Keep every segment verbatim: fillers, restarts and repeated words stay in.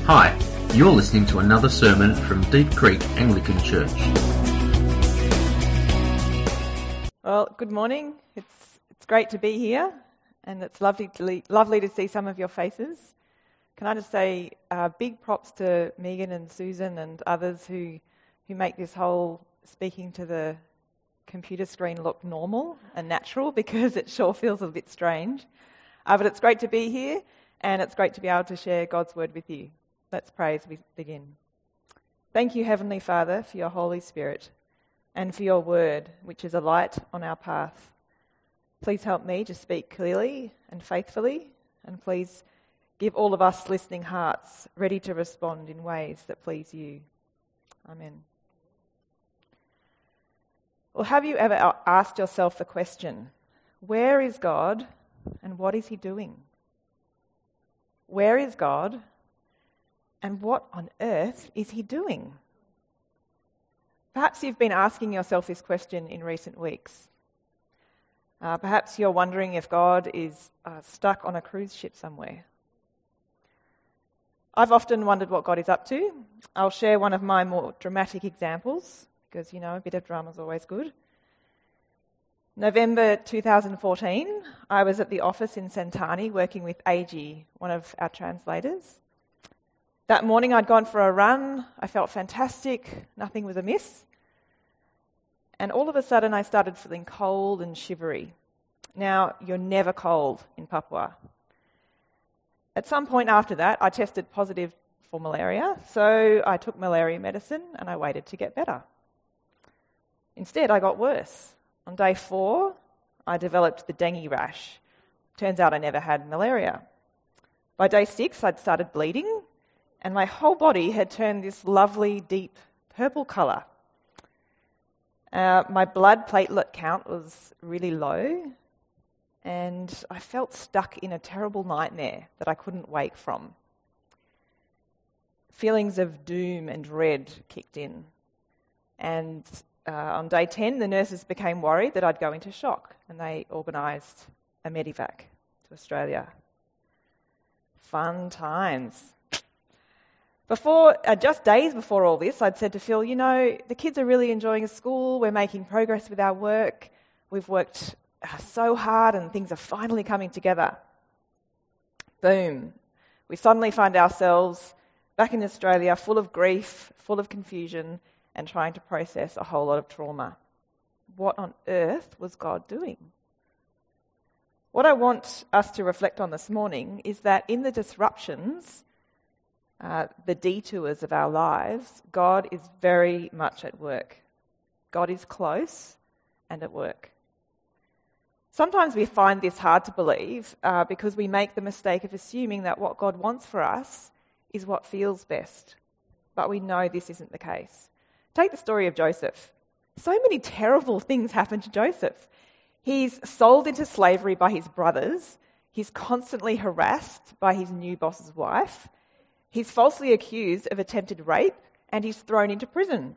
Hi, you're listening to another sermon from Deep Creek Anglican Church. Well, good morning. It's it's great to be here, and it's lovely to le- lovely to see some of your faces. Can I just say uh, big props to Megan and Susan and others who who make this whole speaking to the computer screen look normal and natural, because it sure feels a bit strange. Uh, but it's great to be here, and it's great to be able to share God's word with you. Let's pray as we begin. Thank you, Heavenly Father, for your Holy Spirit and for your word, which is a light on our path. Please help me to speak clearly and faithfully, and please give all of us listening hearts ready to respond in ways that please you. Amen. Well, have you ever asked yourself the question, where is God and what is he doing? Where is God and what on earth is he doing? Perhaps you've been asking yourself this question in recent weeks. Uh, perhaps you're wondering if God is uh, stuck on a cruise ship somewhere. I've often wondered what God is up to. I'll share one of my more dramatic examples, because, you know, a bit of drama is always good. November two thousand fourteen, I was at the office in Santani working with A G, one of our translators. That morning I'd gone for a run. I felt fantastic. Nothing was amiss. And all of a sudden I started feeling cold and shivery. Now, you're never cold in Papua. At some point after that, I tested positive for malaria, so I took malaria medicine and I waited to get better. Instead, I got worse. On day four, I developed the dengue rash. Turns out I never had malaria. By day six, I'd started bleeding, and my whole body had turned this lovely, deep purple colour. Uh, my blood platelet count was really low, and I felt stuck in a terrible nightmare that I couldn't wake from. Feelings of doom and dread kicked in, and uh, on day ten, the nurses became worried that I'd go into shock, and they organised a medevac to Australia. Fun times. Before, uh, just days before all this, I'd said to Phil, you know, the kids are really enjoying school, we're making progress with our work, we've worked uh, so hard and things are finally coming together. Boom. We suddenly find ourselves back in Australia, full of grief, full of confusion, and trying to process a whole lot of trauma. What on earth was God doing? What I want us to reflect on this morning is that in the disruptions, Uh, the detours of our lives, God is very much at work. God is close and at work. Sometimes we find this hard to believe uh, because we make the mistake of assuming that what God wants for us is what feels best. But we know this isn't the case. Take the story of Joseph. So many terrible things happen to Joseph. He's sold into slavery by his brothers. He's constantly harassed by his new boss's wife. He's falsely accused of attempted rape, and he's thrown into prison.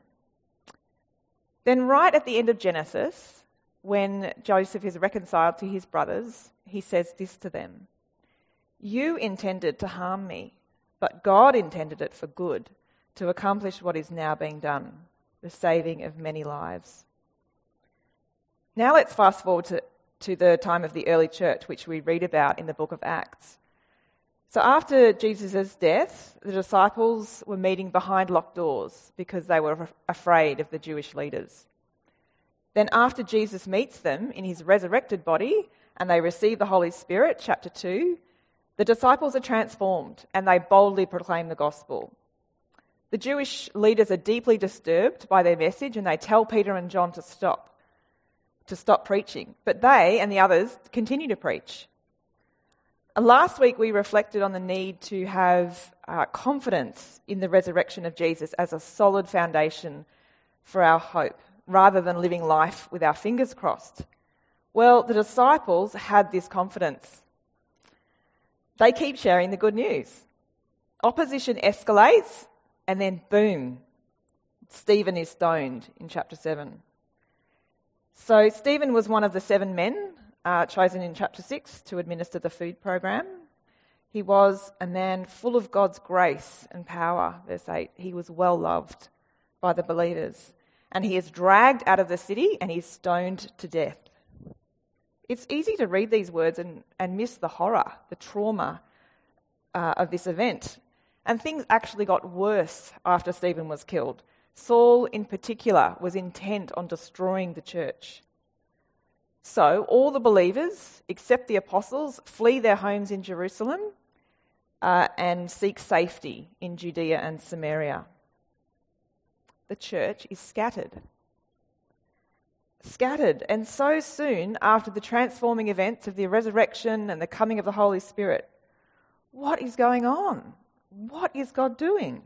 Then right at the end of Genesis, when Joseph is reconciled to his brothers, he says this to them: "You intended to harm me, but God intended it for good, to accomplish what is now being done, the saving of many lives." Now let's fast forward to, to the time of the early church, which we read about in the book of Acts. So after Jesus' death, the disciples were meeting behind locked doors because they were afraid of the Jewish leaders. Then after Jesus meets them in his resurrected body and they receive the Holy Spirit, chapter two, the disciples are transformed and they boldly proclaim the gospel. The Jewish leaders are deeply disturbed by their message and they tell Peter and John to stop, to stop preaching. But they and the others continue to preach. Last week we reflected on the need to have uh, confidence in the resurrection of Jesus as a solid foundation for our hope, rather than living life with our fingers crossed. Well, the disciples had this confidence. They keep sharing the good news. Opposition escalates, and then boom, Stephen is stoned in chapter seven. So Stephen was one of the seven men uh, chosen in chapter six to administer the food program. He was a man full of God's grace and power, verse eight. He was well loved by the believers. And he is dragged out of the city and he's stoned to death. It's easy to read these words and, and miss the horror, the trauma uh, of this event. And things actually got worse after Stephen was killed. Saul, in particular, was intent on destroying the church. So all the believers, except the apostles, flee their homes in Jerusalem uh, and seek safety in Judea and Samaria. The church is scattered. Scattered, and so soon after the transforming events of the resurrection and the coming of the Holy Spirit. What is going on? What is God doing?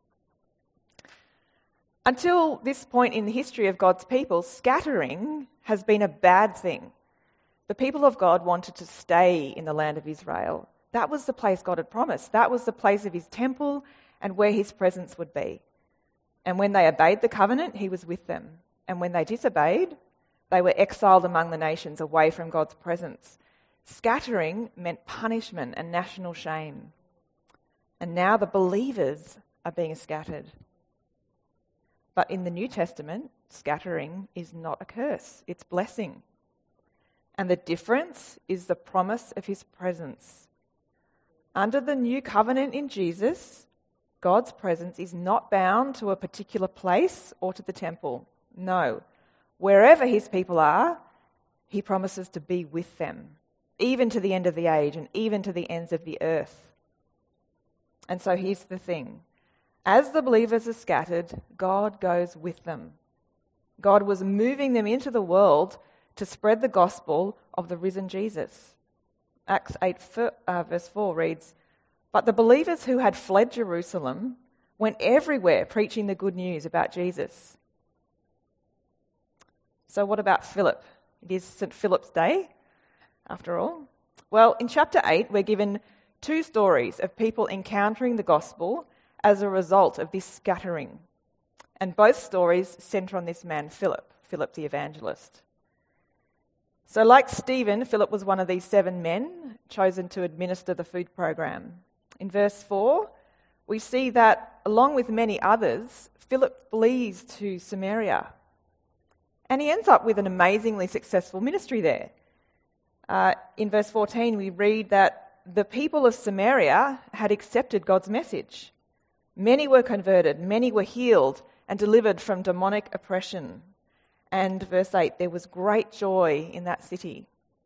Until this point in the history of God's people, scattering has been a bad thing. The people of God wanted to stay in the land of Israel. That was the place God had promised. That was the place of his temple and where his presence would be. And when they obeyed the covenant, he was with them. And when they disobeyed, they were exiled among the nations away from God's presence. Scattering meant punishment and national shame. And now the believers are being scattered. But in the New Testament, scattering is not a curse, it's blessing. And the difference is the promise of his presence. Under the new covenant in Jesus, God's presence is not bound to a particular place or to the temple. No. Wherever his people are, he promises to be with them, even to the end of the age and even to the ends of the earth. And so here's the thing. As the believers are scattered, God goes with them. God was moving them into the world to spread the gospel of the risen Jesus. Acts eight uh, verse four reads, "But the believers who had fled Jerusalem went everywhere preaching the good news about Jesus." So what about Philip? It is Saint Philip's day, after all. Well, in chapter eight, we're given two stories of people encountering the gospel as a result of this scattering. And both stories centre on this man, Philip, Philip the evangelist. So like Stephen, Philip was one of these seven men chosen to administer the food program. In verse four, we see that along with many others, Philip flees to Samaria. And he ends up with an amazingly successful ministry there. Uh, in verse fourteen, we read that the people of Samaria had accepted God's message. Many were converted, many were healed and delivered from demonic oppression. And verse eight, there was great joy in that city.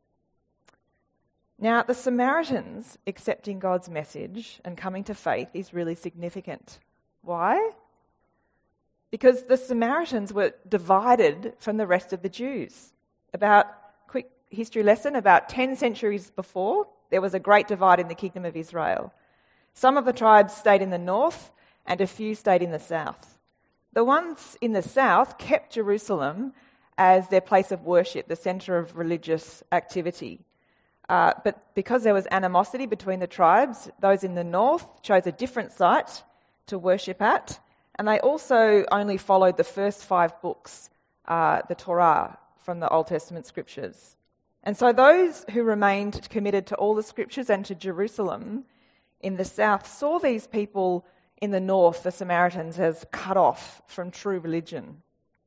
Now, the Samaritans accepting God's message and coming to faith is really significant. Why? Because the Samaritans were divided from the rest of the Jews. About, quick history lesson, about ten centuries before, there was a great divide in the kingdom of Israel. Some of the tribes stayed in the north and a few stayed in the south. The ones in the south kept Jerusalem as their place of worship, the centre of religious activity. Uh, but because there was animosity between the tribes, those in the north chose a different site to worship at, and they also only followed the first five books, uh, the Torah, from the Old Testament scriptures. And so those who remained committed to all the scriptures and to Jerusalem in the south saw these people in the north, the Samaritans, as cut off from true religion.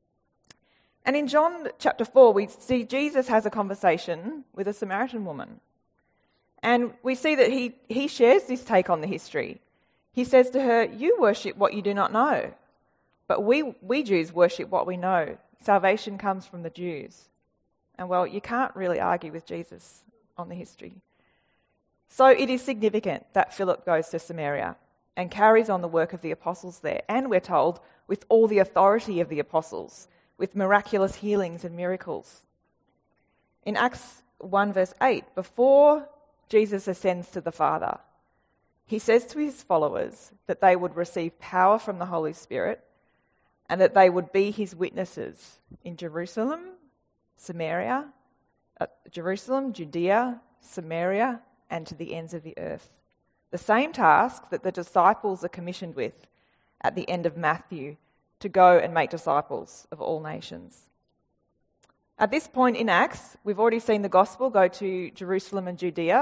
And in John chapter four, we see Jesus has a conversation with a Samaritan woman. And we see that he, he shares this take on the history. He says to her, "You worship what you do not know, but we, we Jews worship what we know. Salvation comes from the Jews." And well, you can't really argue with Jesus on the history. So it is significant that Philip goes to Samaria and carries on the work of the apostles there. And we're told, with all the authority of the apostles, with miraculous healings and miracles. In Acts one verse eight, before Jesus ascends to the Father, he says to his followers that they would receive power from the Holy Spirit and that they would be his witnesses in Jerusalem, Samaria, uh, Jerusalem, Judea, Samaria, and to the ends of the earth. The same task that the disciples are commissioned with at the end of Matthew, to go and make disciples of all nations. At this point in Acts, we've already seen the gospel go to Jerusalem and Judea,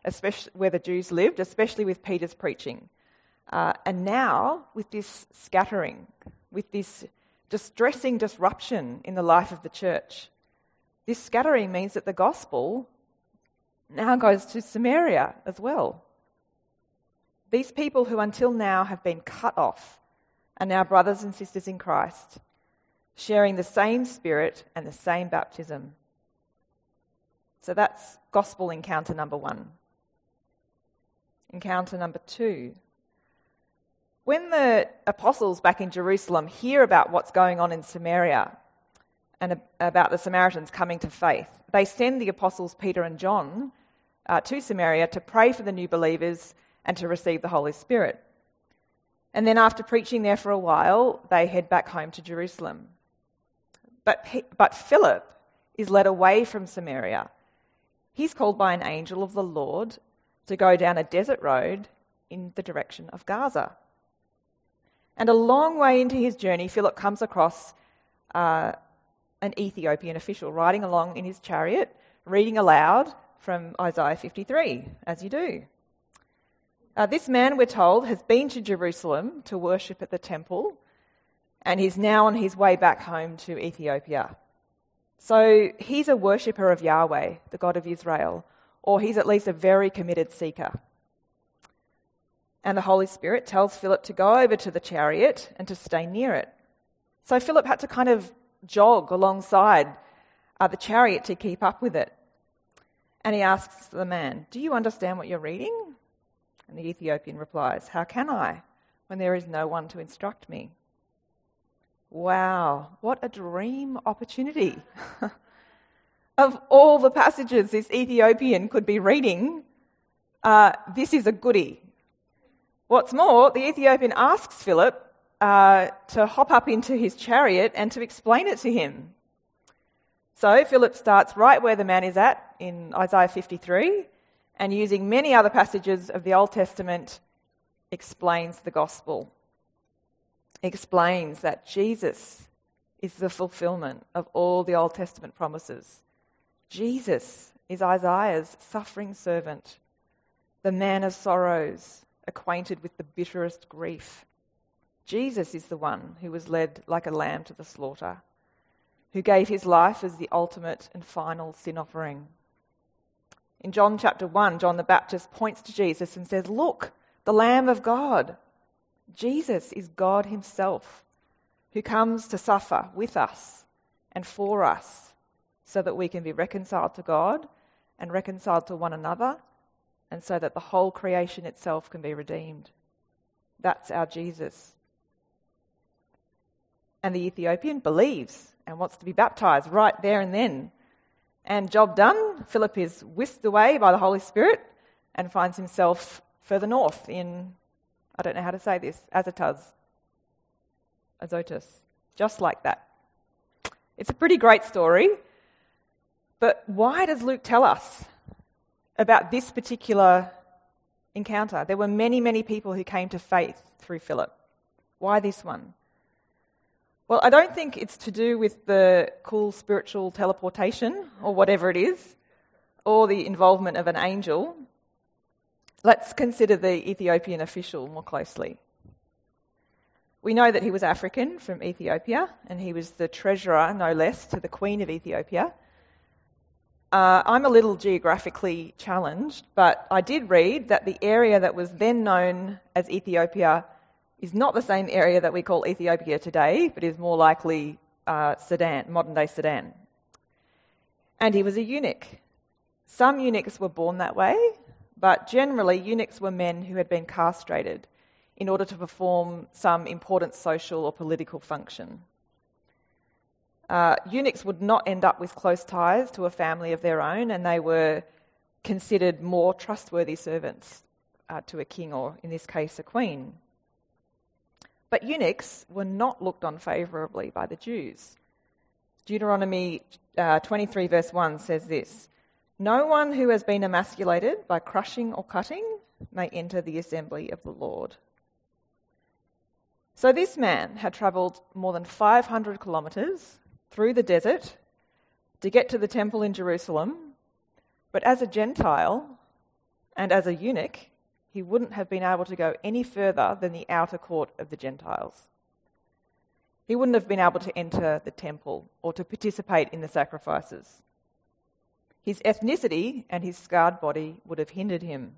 especially where the Jews lived, especially with Peter's preaching. Uh, and now, with this scattering, with this distressing disruption in the life of the church, this scattering means that the gospel now goes to Samaria as well. These people who until now have been cut off are now brothers and sisters in Christ, sharing the same Spirit and the same baptism. So that's gospel encounter number one. Encounter number two. When the apostles back in Jerusalem hear about what's going on in Samaria and about the Samaritans coming to faith, they send the apostles Peter and John uh, to Samaria to pray for the new believers and to receive the Holy Spirit. And then after preaching there for a while, they head back home to Jerusalem. But, but Philip is led away from Samaria. He's called by an angel of the Lord to go down a desert road in the direction of Gaza. And a long way into his journey, Philip comes across uh, an Ethiopian official riding along in his chariot, reading aloud from Isaiah fifty-three, as you do. Uh, this man, we're told, has been to Jerusalem to worship at the temple, and he's now on his way back home to Ethiopia. So he's a worshipper of Yahweh, the God of Israel, or he's at least a very committed seeker. And the Holy Spirit tells Philip to go over to the chariot and to stay near it. So Philip had to kind of jog alongside uh, the chariot to keep up with it. And he asks the man, "Do you understand what you're reading?" And the Ethiopian replies, "How can I, when there is no one to instruct me?" Wow, what a dream opportunity. Of all the passages this Ethiopian could be reading, uh, this is a goodie. What's more, the Ethiopian asks Philip uh, to hop up into his chariot and to explain it to him. So Philip starts right where the man is at in Isaiah fifty-three, and using many other passages of the Old Testament, explains the gospel. Explains that Jesus is the fulfillment of all the Old Testament promises. Jesus is Isaiah's suffering servant, the man of sorrows, acquainted with the bitterest grief. Jesus is the one who was led like a lamb to the slaughter, who gave his life as the ultimate and final sin offering. In John chapter one, John the Baptist points to Jesus and says, "Look, the Lamb of God." Jesus is God himself, who comes to suffer with us and for us so that we can be reconciled to God and reconciled to one another, and so that the whole creation itself can be redeemed. That's our Jesus. And the Ethiopian believes and wants to be baptized right there and then. And job done, Philip is whisked away by the Holy Spirit and finds himself further north in, I don't know how to say this, Azotus. Azotus. Just like that. It's a pretty great story, but why does Luke tell us about this particular encounter? There were many, many people who came to faith through Philip. Why this one? Well, I don't think it's to do with the cool spiritual teleportation or whatever it is, or the involvement of an angel. Let's consider the Ethiopian official more closely. We know that he was African from Ethiopia, and he was the treasurer, no less, to the Queen of Ethiopia. Uh, I'm a little geographically challenged, but I did read that the area that was then known as Ethiopia is not the same area that we call Ethiopia today, but is more likely uh, Sudan, modern-day Sudan. And he was a eunuch. Some eunuchs were born that way, but generally eunuchs were men who had been castrated in order to perform some important social or political function. Uh, eunuchs would not end up with close ties to a family of their own, and they were considered more trustworthy servants uh, to a king, or in this case, a queen. But eunuchs were not looked on favourably by the Jews. Deuteronomy uh, twenty-three verse one says this: "No one who has been emasculated by crushing or cutting may enter the assembly of the Lord." So this man had travelled more than five hundred kilometres through the desert to get to the temple in Jerusalem, but as a Gentile, And as a eunuch, he wouldn't have been able to go any further than the outer court of the Gentiles. He wouldn't have been able to enter the temple or to participate in the sacrifices. His ethnicity and his scarred body would have hindered him.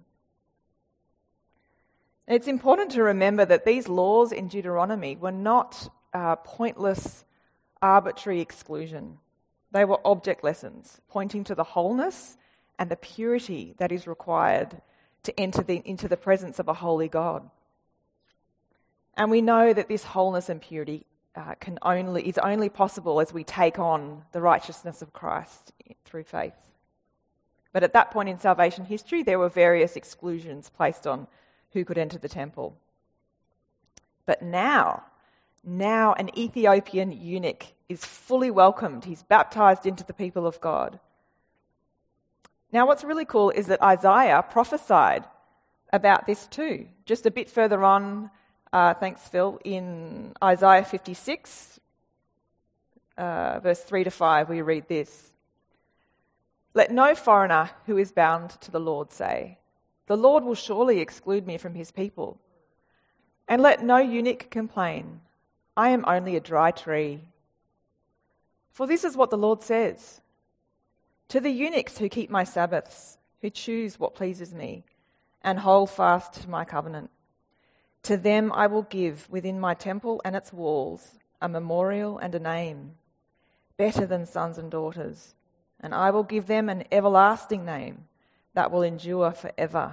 And it's important to remember that these laws in Deuteronomy were not uh, pointless, arbitrary exclusion. They were object lessons, pointing to the wholeness and the purity that is required to enter the, into the presence of a holy God. And we know that this wholeness and purity uh, can only is only possible as we take on the righteousness of Christ through faith. But at that point in salvation history, there were various exclusions placed on who could enter the temple. But now, now an Ethiopian eunuch is fully welcomed. He's baptized into the people of God. Now, what's really cool is that Isaiah prophesied about this too. Just a bit further on, uh, thanks Phil, in Isaiah fifty-six, uh, verse three to five, we read this. Let no foreigner who is bound to the Lord say, the Lord will surely exclude me from his people. And let no eunuch complain, I am only a dry tree. For this is what the Lord says, to the eunuchs who keep my Sabbaths, who choose what pleases me, and hold fast to my covenant. To them I will give within my temple and its walls a memorial and a name, better than sons and daughters, and I will give them an everlasting name that will endure forever.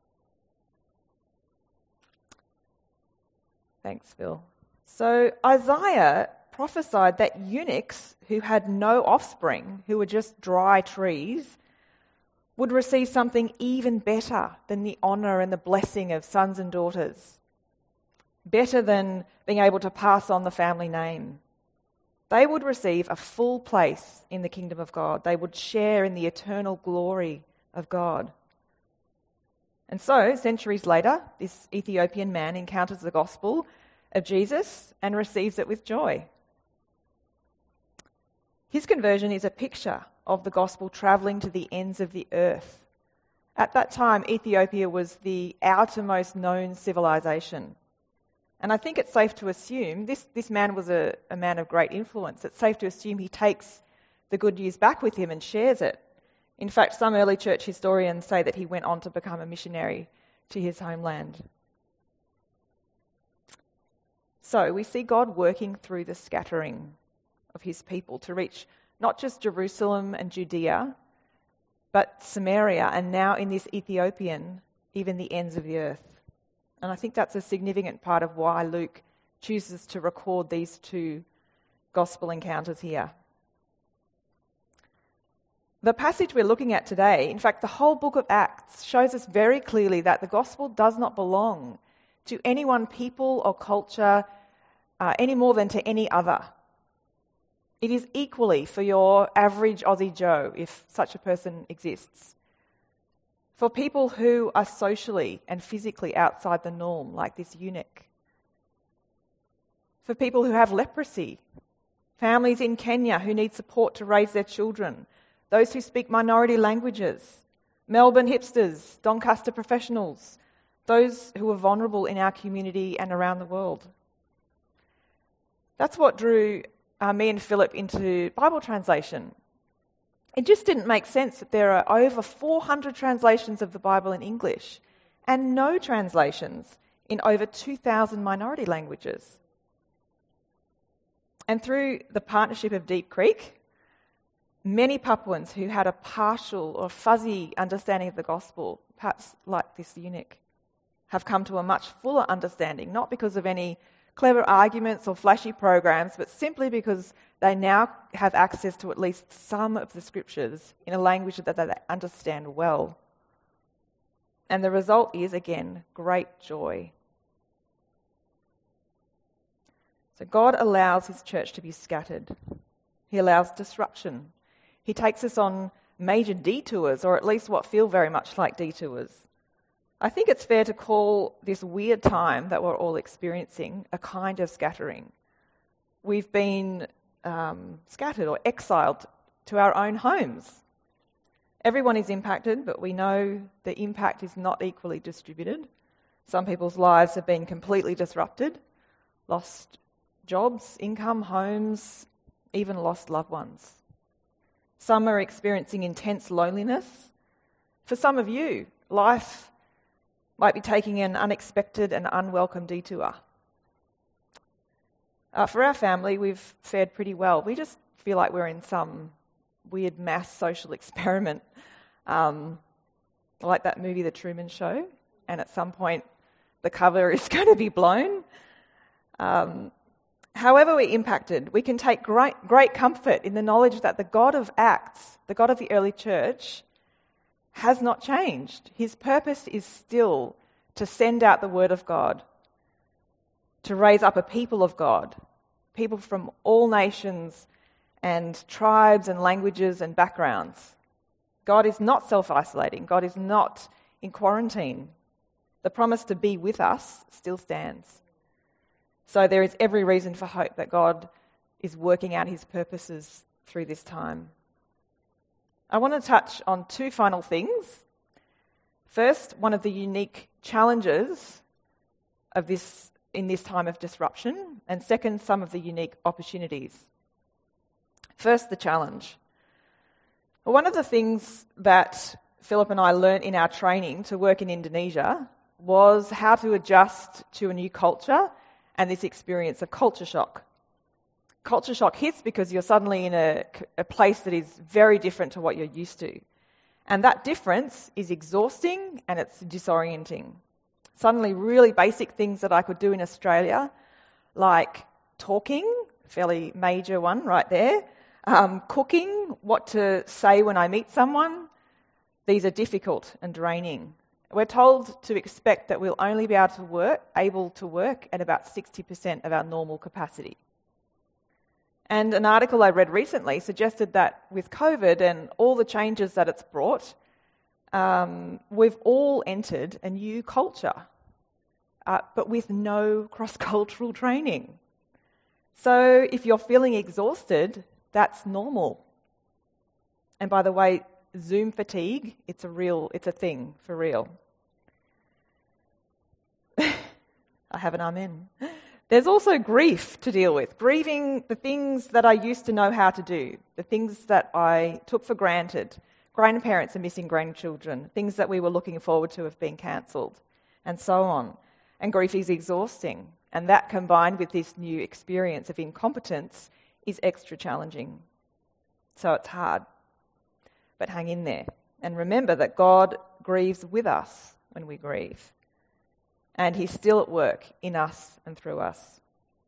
Thanks, Phil. So Isaiah prophesied that eunuchs who had no offspring, who were just dry trees, would receive something even better than the honour and the blessing of sons and daughters, better than being able to pass on the family name. They would receive a full place in the kingdom of God. They would share in the eternal glory of God. And so, centuries later, this Ethiopian man encounters the gospel of Jesus and receives it with joy. His conversion is a picture of the gospel travelling to the ends of the earth. At that time, Ethiopia was the outermost known civilization. And I think it's safe to assume, this, this man was a, a man of great influence, it's safe to assume he takes the good news back with him and shares it. In fact, some early church historians say that he went on to become a missionary to his homeland. So we see God working through the scattering of his people to reach not just Jerusalem and Judea, but Samaria, and now in this Ethiopian, even the ends of the earth. And I think that's a significant part of why Luke chooses to record these two gospel encounters here. The passage we're looking at today, in fact, the whole book of Acts, shows us very clearly that the gospel does not belong to any one people or culture uh, any more than to any other. It is equally for your average Aussie Joe, if such a person exists. For people who are socially and physically outside the norm, like this eunuch. For people who have leprosy. Families in Kenya who need support to raise their children. Those who speak minority languages. Melbourne hipsters, Doncaster professionals. Those who are vulnerable in our community and around the world. That's what drew uh, me and Philip into Bible translation. It just didn't make sense that there are over four hundred translations of the Bible in English and no translations in over two thousand minority languages. And through the partnership of Deep Creek, many Papuans who had a partial or fuzzy understanding of the gospel, perhaps like this eunuch, have come to a much fuller understanding, not because of any clever arguments or flashy programs, but simply because they now have access to at least some of the scriptures in a language that they understand well. And the result is, again, great joy. So God allows his church to be scattered. He allows disruption. He takes us on major detours, or at least what feel very much like detours. I think it's fair to call this weird time that we're all experiencing a kind of scattering. We've been um, scattered or exiled to our own homes. Everyone is impacted, but we know the impact is not equally distributed. Some people's lives have been completely disrupted, lost jobs, income, homes, even lost loved ones. Some are experiencing intense loneliness. For some of you, life might be taking an unexpected and unwelcome detour. Uh, for our family, we've fared pretty well. We just feel like we're in some weird mass social experiment, um, like that movie The Truman Show, and at some point the cover is going to be blown. Um, however we're impacted, we can take great, great comfort in the knowledge that the God of Acts, the God of the early church, has not changed. His purpose is still to send out the word of God, to raise up a people of God, people from all nations and tribes and languages and backgrounds. God is not self-isolating. God is not in quarantine. The promise to be with us still stands. So there is every reason for hope that God is working out his purposes through this time. I want to touch on two final things. First, one of the unique challenges of this in this time of disruption, and second, some of the unique opportunities. First, the challenge. Well, one of the things that Philip and I learnt in our training to work in Indonesia was how to adjust to a new culture and this experience of culture shock. Culture shock hits because you're suddenly in a, a place that is very different to what you're used to. And that difference is exhausting and it's disorienting. Suddenly really basic things that I could do in Australia, like talking, fairly major one right there, um, cooking, what to say when I meet someone, these are difficult and draining. We're told to expect that we'll only be able to work, able to work at about sixty percent of our normal capacity. And an article I read recently suggested that with COVID and all the changes that it's brought, um, we've all entered a new culture, uh, but with no cross-cultural training. So if you're feeling exhausted, that's normal. And by the way, Zoom fatigue, it's a real, it's a thing, for real. I have an amen. There's also grief to deal with, grieving the things that I used to know how to do, the things that I took for granted. Grandparents are missing grandchildren, things that we were looking forward to have been cancelled, and so on. And grief is exhausting, and that combined with this new experience of incompetence is extra challenging. So it's hard, but hang in there. And remember that God grieves with us when we grieve. And he's still at work in us and through us.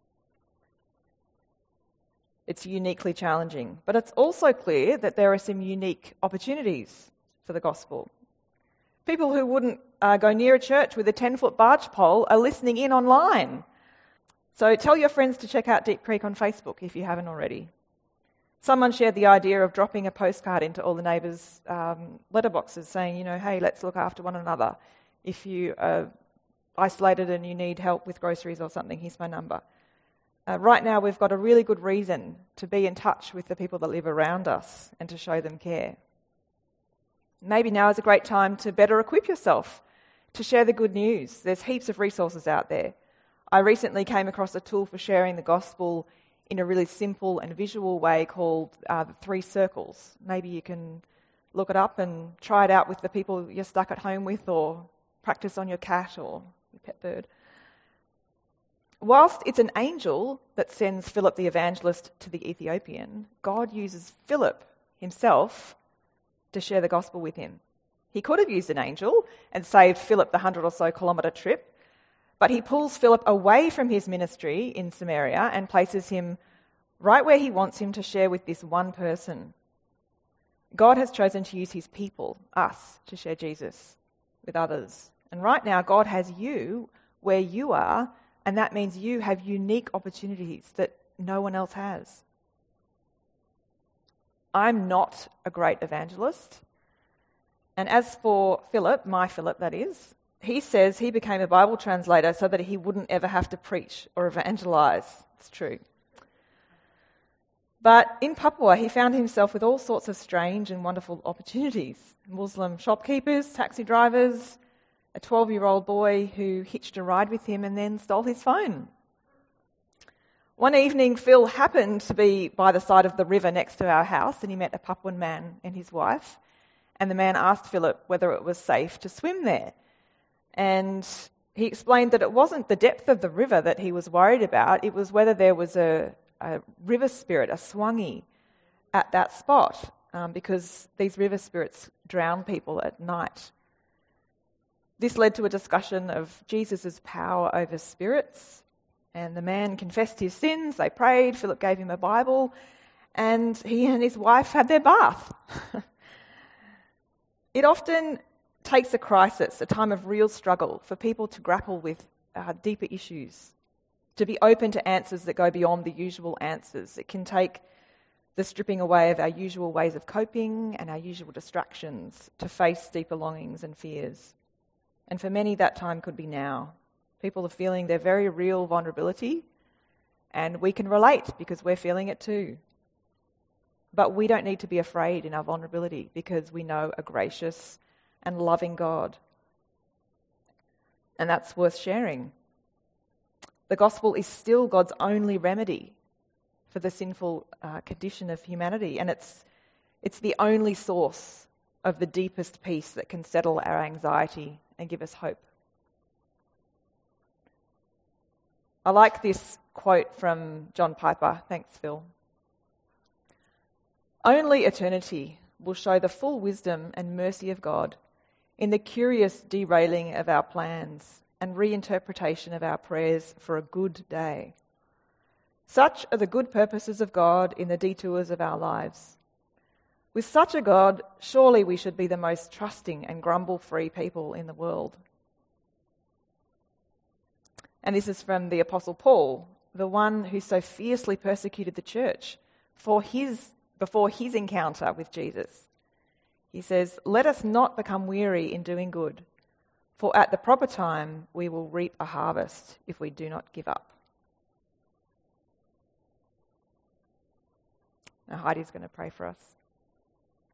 It's uniquely challenging, but it's also clear that there are some unique opportunities for the gospel. People who wouldn't uh, go near a church with a ten-foot barge pole are listening in online. So tell your friends to check out Deep Creek on Facebook if you haven't already. Someone shared the idea of dropping a postcard into all the neighbours' um, letterboxes saying, you know, hey, let's look after one another. If you are isolated and you need help with groceries or something, here's my number. Uh, right now we've got a really good reason to be in touch with the people that live around us and to show them care. Maybe now is a great time to better equip yourself to share the good news. There's heaps of resources out there. I recently came across a tool for sharing the gospel in a really simple and visual way called uh, the Three Circles. Maybe you can look it up and try it out with the people you're stuck at home with, or practice on your cat or your pet bird. Whilst it's an angel that sends Philip the evangelist to the Ethiopian, God uses Philip himself to share the gospel with him. He could have used an angel and saved Philip the hundred or so kilometre trip, but he pulls Philip away from his ministry in Samaria and places him right where he wants him to share with this one person. God has chosen to use his people, us, to share Jesus with others. And right now, God has you where you are, and that means you have unique opportunities that no one else has. I'm not a great evangelist. And as for Philip, my Philip that is, he says he became a Bible translator so that he wouldn't ever have to preach or evangelize. It's true. But in Papua, he found himself with all sorts of strange and wonderful opportunities. Muslim shopkeepers, taxi drivers, a twelve-year-old boy who hitched a ride with him and then stole his phone. One evening, Phil happened to be by the side of the river next to our house, and he met a Papuan man and his wife. And the man asked Philip whether it was safe to swim there. And he explained that it wasn't the depth of the river that he was worried about, it was whether there was a, a river spirit, a swangi, at that spot, um, because these river spirits drown people at night. This led to a discussion of Jesus' power over spirits, and the man confessed his sins, they prayed, Philip gave him a Bible, and he and his wife had their bath. It often takes a crisis, a time of real struggle, for people to grapple with uh, deeper issues, to be open to answers that go beyond the usual answers. It can take the stripping away of our usual ways of coping and our usual distractions to face deeper longings and fears. And for many, that time could be now. People are feeling their very real vulnerability, and we can relate because we're feeling it too. But we don't need to be afraid in our vulnerability because we know a gracious and loving God. And that's worth sharing. The gospel is still God's only remedy for the sinful uh, condition of humanity, and it's it's the only source of the deepest peace that can settle our anxiety and give us hope. I like this quote from John Piper. Thanks, Phil. Only eternity will show the full wisdom and mercy of God in the curious derailing of our plans and reinterpretation of our prayers for a good day. Such are the good purposes of God in the detours of our lives. With such a God, surely we should be the most trusting and grumble-free people in the world. And this is from the Apostle Paul, the one who so fiercely persecuted the church for his before his encounter with Jesus. He says, "Let us not become weary in doing good, for at the proper time we will reap a harvest if we do not give up." Now Heidi's going to pray for us.